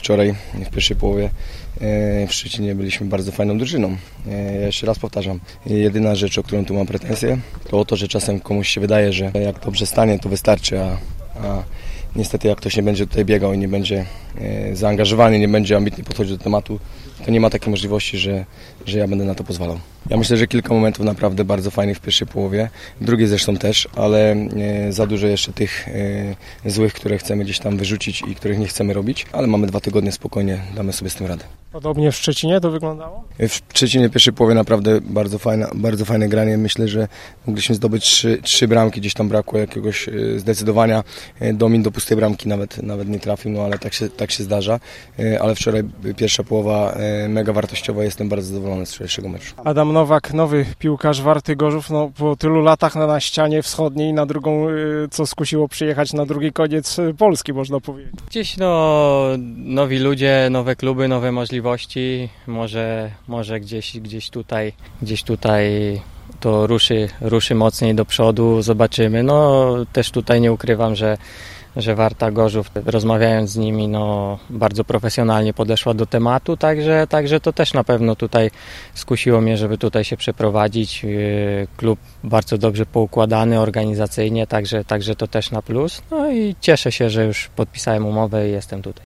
wczoraj w pierwszej połowie w Szczecinie byliśmy bardzo fajną drużyną. Ja jeszcze raz powtarzam, jedyna rzecz, o którą tu mam pretensje, to to, że czasem komuś się wydaje, że jak dobrze stanie, to wystarczy, a niestety jak ktoś nie będzie tutaj biegał i nie będzie zaangażowany, nie będzie ambitnie podchodził do tematu, to nie ma takiej możliwości, że ja będę na to pozwalał. Ja myślę, że kilka momentów naprawdę bardzo fajnych w pierwszej połowie, w drugiej zresztą też, ale za dużo jeszcze tych złych, które chcemy gdzieś tam wyrzucić i których nie chcemy robić, ale mamy 2 tygodnie spokojnie, damy sobie z tym radę. Podobnie w Szczecinie to wyglądało? W Szczecinie w pierwszej połowie naprawdę bardzo fajne granie. Myślę, że mogliśmy zdobyć 3 bramki, gdzieś tam brakło jakiegoś zdecydowania. Domin do pustej bramki nawet nie trafił, no ale tak się zdarza. Ale wczoraj pierwsza połowa mega wartościowa, jestem bardzo zadowolony z wczorajszego meczu. Adam Nowak, nowy piłkarz Warty Gorzów, no po tylu latach na ścianie wschodniej, na drugą, co skusiło przyjechać na drugi koniec Polski, można powiedzieć. Gdzieś nowi ludzie, nowe kluby, nowe możliwości, może gdzieś tutaj to ruszy mocniej do przodu, zobaczymy. No też tutaj nie ukrywam, że Warta Gorzów, rozmawiając z nimi, bardzo profesjonalnie podeszła do tematu, także to też na pewno tutaj skusiło mnie, żeby tutaj się przeprowadzić. Klub bardzo dobrze poukładany organizacyjnie, także to też na plus. No i cieszę się, że już podpisałem umowę i jestem tutaj.